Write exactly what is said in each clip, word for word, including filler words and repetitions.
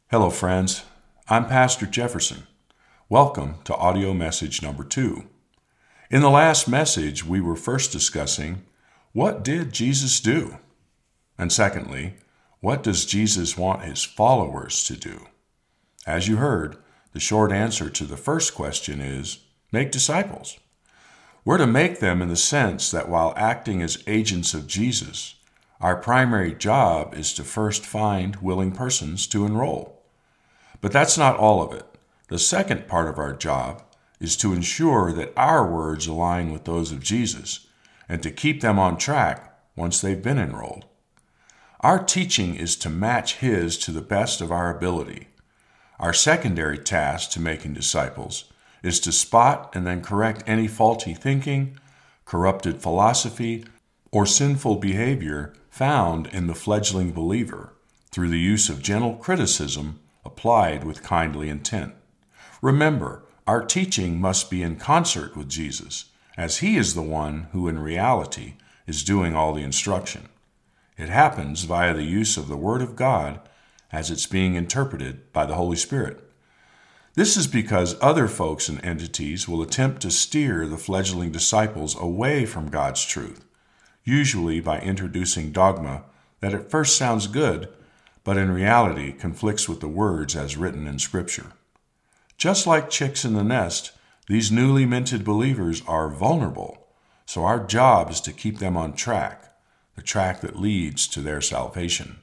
Hello, friends. I'm Pastor Jefferson. Welcome to audio message number two. In the last message, we were first discussing what did Jesus do? And secondly, what does Jesus want his followers to do? As you heard, the short answer to the first question is make disciples. We're to make them in the sense that while acting as agents of Jesus, our primary job is to first find willing persons to enroll. But that's not all of it. The second part of our job is to ensure that our words align with those of Jesus and to keep them on track once they've been enrolled. Our teaching is to match his to the best of our ability. Our secondary task to making disciples is to spot and then correct any faulty thinking, corrupted philosophy, or sinful behavior found in the fledgling believer through the use of gentle criticism applied with kindly intent. Remember, our teaching must be in concert with Jesus, as he is the one who in reality is doing all the instruction. It happens via the use of the Word of God as it's being interpreted by the Holy Spirit. This is because other folks and entities will attempt to steer the fledgling disciples away from God's truth, usually by introducing dogma that at first sounds good, but in reality conflicts with the words as written in Scripture. Just like chicks in the nest, these newly minted believers are vulnerable, so our job is to keep them on track, the track that leads to their salvation.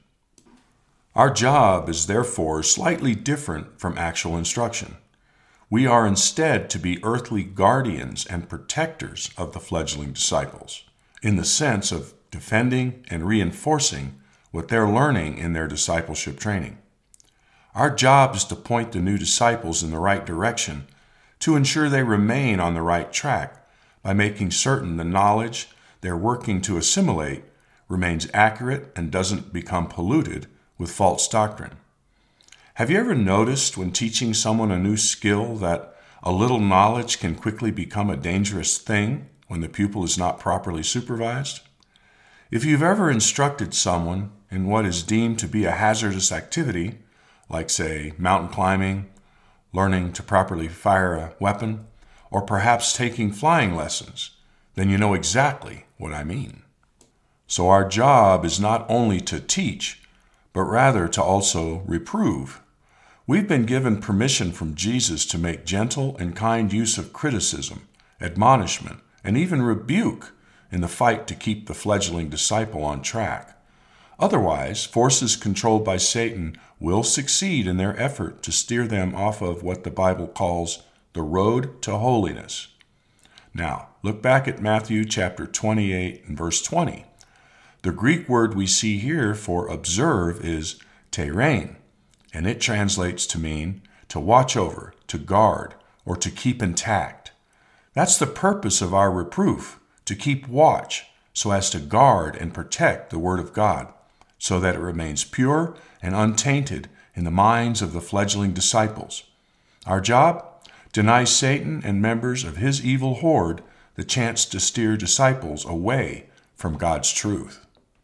Our job is therefore slightly different from actual instruction. We are instead to be earthly guardians and protectors of the fledgling disciples, in the sense of defending and reinforcing what they're learning in their discipleship training. Our job is to point the new disciples in the right direction to ensure they remain on the right track by making certain the knowledge they're working to assimilate remains accurate and doesn't become polluted with false doctrine. Have you ever noticed when teaching someone a new skill that a little knowledge can quickly become a dangerous thing when the pupil is not properly supervised? If you've ever instructed someone in what is deemed to be a hazardous activity, like, say, mountain climbing, learning to properly fire a weapon, or perhaps taking flying lessons, then you know exactly what I mean. So our job is not only to teach, but rather to also reprove. We've been given permission from Jesus to make gentle and kind use of criticism, admonishment, and even rebuke in the fight to keep the fledgling disciple on track. Otherwise, forces controlled by Satan will succeed in their effort to steer them off of what the Bible calls the road to holiness. Now, look back at Matthew chapter twenty-eight and verse twenty. The Greek word we see here for observe is terein, and it translates to mean to watch over, to guard, or to keep intact. That's the purpose of our reproof, to keep watch so as to guard and protect the Word of God, so that it remains pure and untainted in the minds of the fledgling disciples. Our job? Deny Satan and members of his evil horde the chance to steer disciples away from God's truth.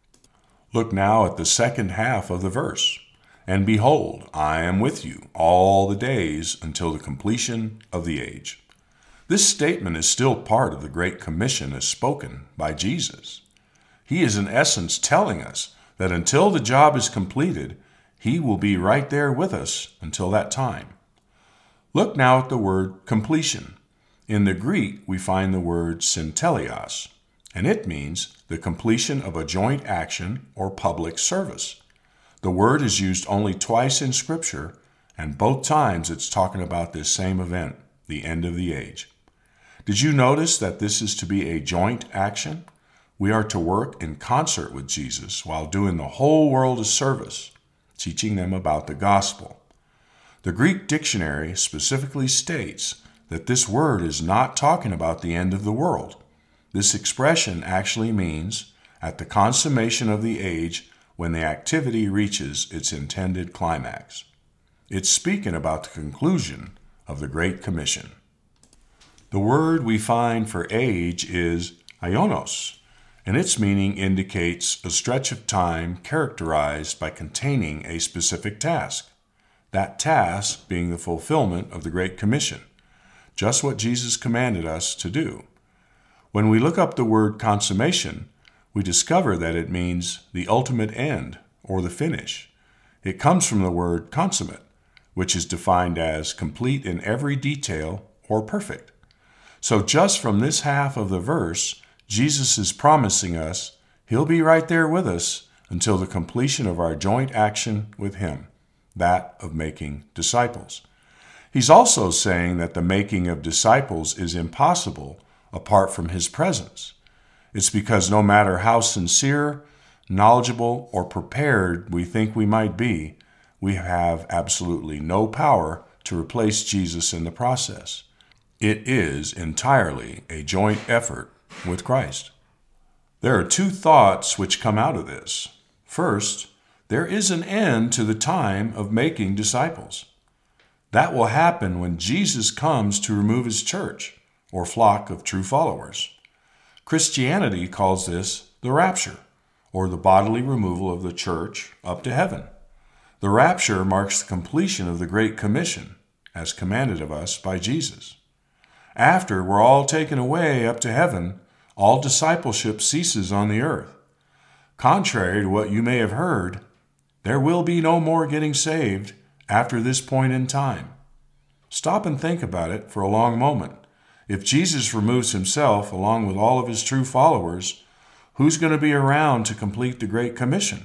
Look now at the second half of the verse. And behold, I am with you all the days until the completion of the age. This statement is still part of the Great Commission as spoken by Jesus. He is in essence telling us that until the job is completed, he will be right there with us until that time. Look now at the word completion. In the Greek, we find the word syntelios, and it means the completion of a joint action or public service. The word is used only twice in Scripture, and both times it's talking about this same event, the end of the age. Did you notice that this is to be a joint action? We are to work in concert with Jesus while doing the whole world a service, teaching them about the gospel. The Greek dictionary specifically states that this word is not talking about the end of the world. This expression actually means at the consummation of the age when the activity reaches its intended climax. It's speaking about the conclusion of the Great Commission. The word we find for age is aionos, and its meaning indicates a stretch of time characterized by containing a specific task. that task being the fulfillment of the Great Commission, just what Jesus commanded us to do. When we look up the word consummation, we discover that it means the ultimate end or the finish. It comes from the word consummate, which is defined as complete in every detail or perfect. So just from this half of the verse, Jesus is promising us He'll be right there with us until the completion of our joint action with Him, that of making disciples. He's also saying that the making of disciples is impossible apart from His presence. It's because no matter how sincere, knowledgeable, or prepared we think we might be, we have absolutely no power to replace Jesus in the process. It is entirely a joint effort with Christ. There are two thoughts which come out of this. First, there is an end to the time of making disciples. That will happen when Jesus comes to remove His church, or flock of true followers. Christianity calls this the rapture, or the bodily removal of the church up to heaven. The rapture marks the completion of the Great Commission, as commanded of us by Jesus. After we're all taken away up to heaven, all discipleship ceases on the earth. Contrary to what you may have heard, there will be no more getting saved after this point in time. Stop and think about it for a long moment. If Jesus removes Himself along with all of His true followers, who's going to be around to complete the Great Commission?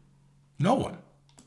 No one.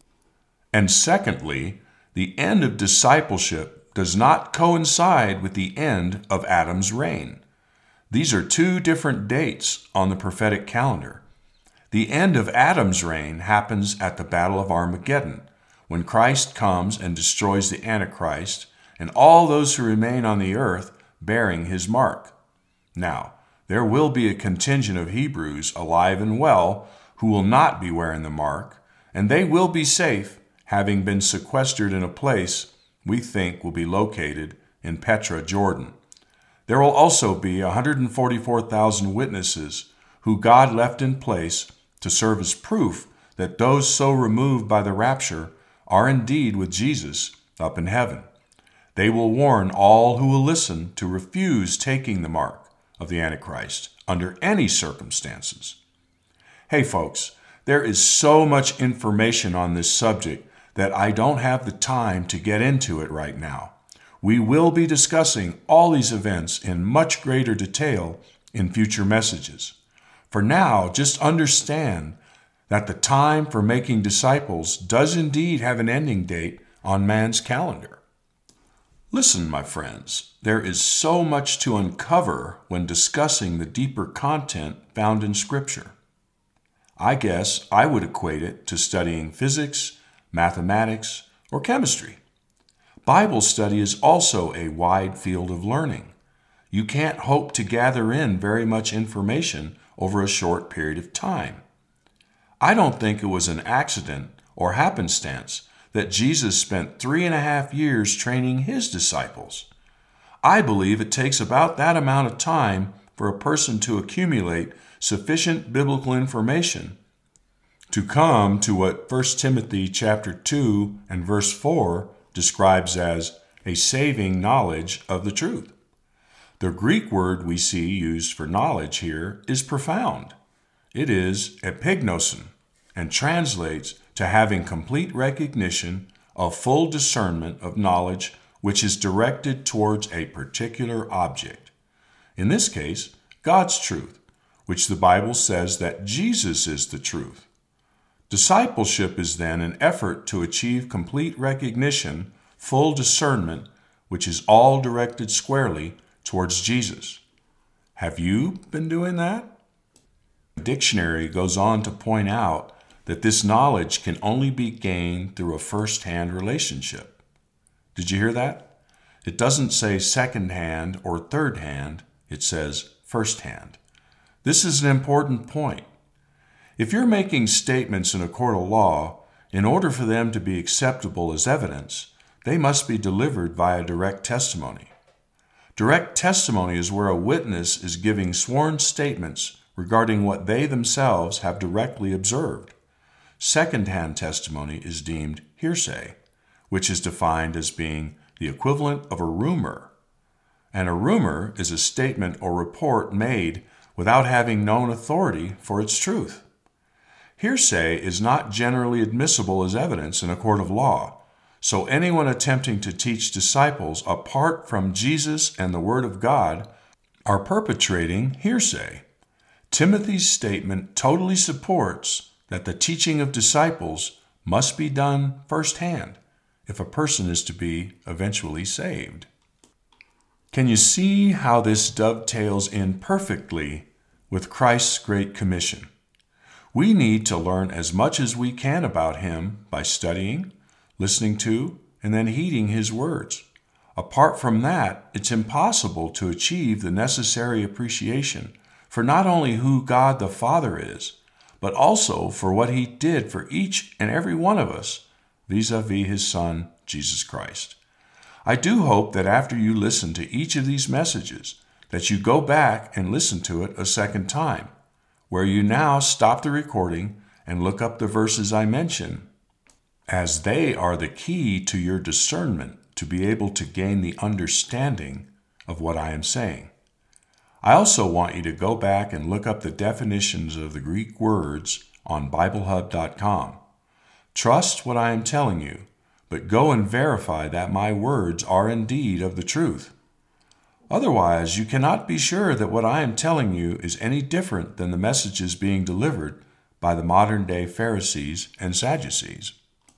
And secondly, the end of discipleship does not coincide with the end of Adam's reign. These are two different dates on the prophetic calendar. The end of Adam's reign happens at the Battle of Armageddon, when Christ comes and destroys the Antichrist and all those who remain on the earth bearing His mark. Now, there will be a contingent of Hebrews alive and well who will not be wearing the mark, and they will be safe, having been sequestered in a place we think will be located in Petra, Jordan. There will also be one hundred forty-four thousand witnesses who God left in place to serve as proof that those so removed by the rapture are indeed with Jesus up in heaven. They will warn all who will listen to refuse taking the mark of the Antichrist under any circumstances. Hey folks, there is so much information on this subject that I don't have the time to get into it right now. We will be discussing all these events in much greater detail in future messages. For now, just understand that the time for making disciples does indeed have an ending date on man's calendar. Listen, my friends, there is so much to uncover when discussing the deeper content found in Scripture. I guess I would equate it to studying physics, mathematics, or chemistry. Bible study is also a wide field of learning. You can't hope to gather in very much information over a short period of time. I don't think it was an accident or happenstance that Jesus spent three and a half years training His disciples. I believe it takes about that amount of time for a person to accumulate sufficient biblical information to come to what First Timothy chapter two and verse four describes as a saving knowledge of the truth. The Greek word we see used for knowledge here is profound. It is epignosin and translates to having complete recognition of full discernment of knowledge which is directed towards a particular object. In this case, God's truth, which the Bible says that Jesus is the truth. Discipleship is then an effort to achieve complete recognition, full discernment, which is all directed squarely towards Jesus. Have you been doing that? The dictionary goes on to point out that this knowledge can only be gained through a first-hand relationship. Did you hear that? It doesn't say second-hand or third-hand, it says first-hand. This is an important point. If you're making statements in a court of law, in order for them to be acceptable as evidence, they must be delivered via direct testimony. Direct testimony is where a witness is giving sworn statements regarding what they themselves have directly observed. Second-hand testimony is deemed hearsay, which is defined as being the equivalent of a rumor. And a rumor is a statement or report made without having known authority for its truth. Hearsay is not generally admissible as evidence in a court of law, so anyone attempting to teach disciples apart from Jesus and the Word of God are perpetrating hearsay. Timothy's statement totally supports that the teaching of disciples must be done firsthand if a person is to be eventually saved. Can you see how this dovetails in perfectly with Christ's Great Commission? We need to learn as much as we can about Him by studying, listening to, and then heeding His words. Apart from that, it's impossible to achieve the necessary appreciation for not only who God the Father is, but also for what He did for each and every one of us vis-a-vis His Son, Jesus Christ. I do hope that after you listen to each of these messages, that you go back and listen to it a second time, where you now stop the recording and look up the verses I mention, as they are the key to your discernment to be able to gain the understanding of what I am saying. I also want you to go back and look up the definitions of the Greek words on Bible Hub dot com. Trust what I am telling you, but go and verify that my words are indeed of the truth. Otherwise, you cannot be sure that what I am telling you is any different than the messages being delivered by the modern-day Pharisees and Sadducees.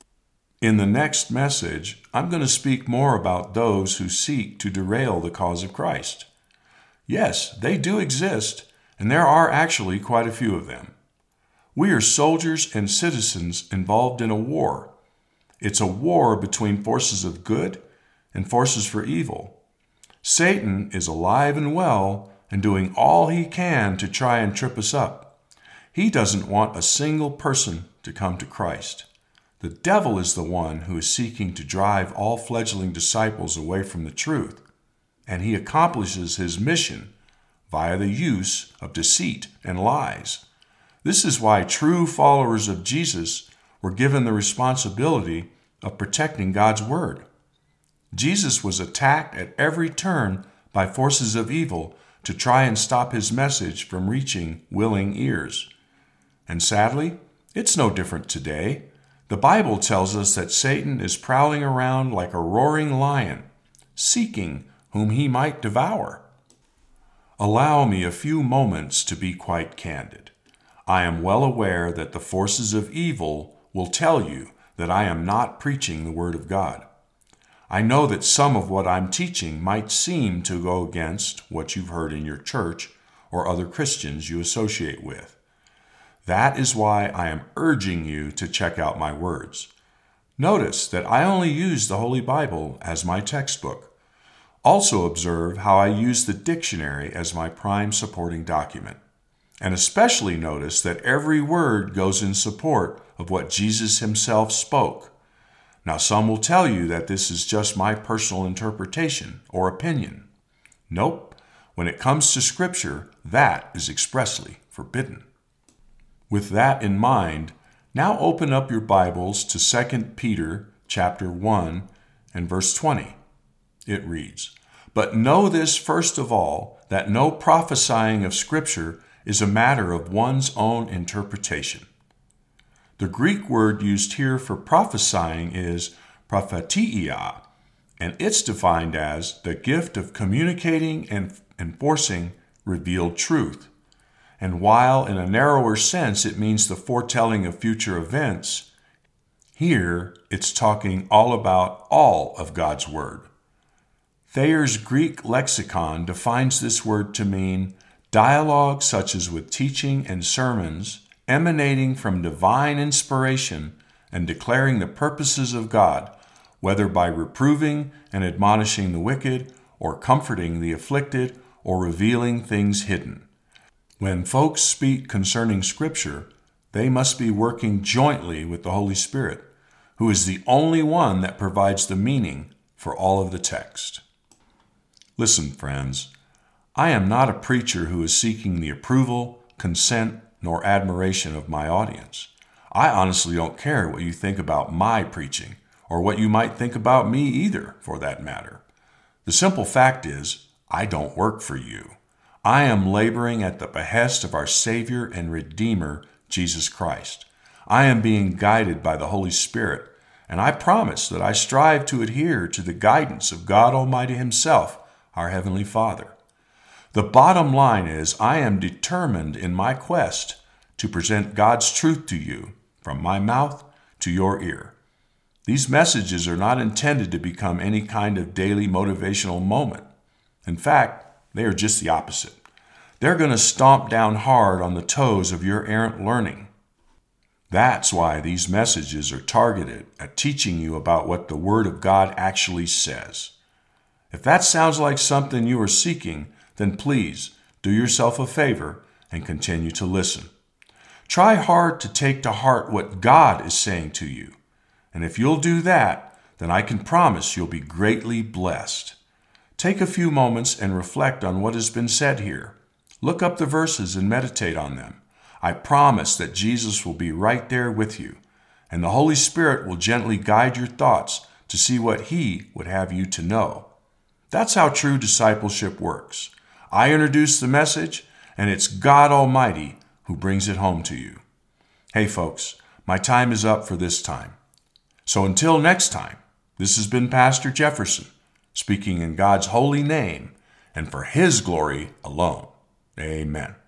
In the next message, I'm going to speak more about those who seek to derail the cause of Christ. Yes, they do exist, and there are actually quite a few of them. We are soldiers and citizens involved in a war. It's a war between forces of good and forces for evil. Satan is alive and well and doing all he can to try and trip us up. He doesn't want a single person to come to Christ. The devil is the one who is seeking to drive all fledgling disciples away from the truth, and he accomplishes his mission via the use of deceit and lies. This is why true followers of Jesus were given the responsibility of protecting God's word. Jesus was attacked at every turn by forces of evil to try and stop his message from reaching willing ears. And sadly, it's no different today. The Bible tells us that Satan is prowling around like a roaring lion, seeking whom he might devour. Allow me a few moments to be quite candid. I am well aware that the forces of evil will tell you that I am not preaching the Word of God. I know that some of what I'm teaching might seem to go against what you've heard in your church or other Christians you associate with. That is why I am urging you to check out my words. Notice that I only use the Holy Bible as my textbook. Also observe how I use the dictionary as my prime supporting document. And especially notice that every word goes in support of what Jesus himself spoke. Now, some will tell you that this is just my personal interpretation or opinion. Nope. When it comes to Scripture, that is expressly forbidden. With that in mind, now open up your Bibles to Second Peter chapter one and verse twenty. It reads, "But know this first of all, that no prophesying of Scripture is a matter of one's own interpretation." The Greek word used here for prophesying is prophetia, and it's defined as the gift of communicating and enforcing revealed truth. And while in a narrower sense it means the foretelling of future events, here it's talking all about all of God's Word. Thayer's Greek lexicon defines this word to mean dialogue such as with teaching and sermons emanating from divine inspiration and declaring the purposes of God, whether by reproving and admonishing the wicked, or comforting the afflicted, or revealing things hidden. When folks speak concerning Scripture, they must be working jointly with the Holy Spirit, who is the only one that provides the meaning for all of the text. Listen, friends, I am not a preacher who is seeking the approval, consent, nor admiration of my audience. I honestly don't care what you think about my preaching or what you might think about me either, for that matter. The simple fact is, I don't work for you. I am laboring at the behest of our Savior and Redeemer, Jesus Christ. I am being guided by the Holy Spirit, and I promise that I strive to adhere to the guidance of God Almighty Himself, our Heavenly Father. The bottom line is, I am determined in my quest to present God's truth to you, from my mouth to your ear. These messages are not intended to become any kind of daily motivational moment. In fact, they are just the opposite. They're going to stomp down hard on the toes of your errant learning. That's why these messages are targeted at teaching you about what the Word of God actually says. If that sounds like something you are seeking, then please do yourself a favor and continue to listen. Try hard to take to heart what God is saying to you. And if you'll do that, then I can promise you'll be greatly blessed. Take a few moments and reflect on what has been said here. Look up the verses and meditate on them. I promise that Jesus will be right there with you, and the Holy Spirit will gently guide your thoughts to see what He would have you to know. That's how true discipleship works. I introduce the message, and it's God Almighty who brings it home to you. Hey folks, my time is up for this time. So until next time, this has been Pastor Jefferson, speaking in God's holy name and for His glory alone. Amen.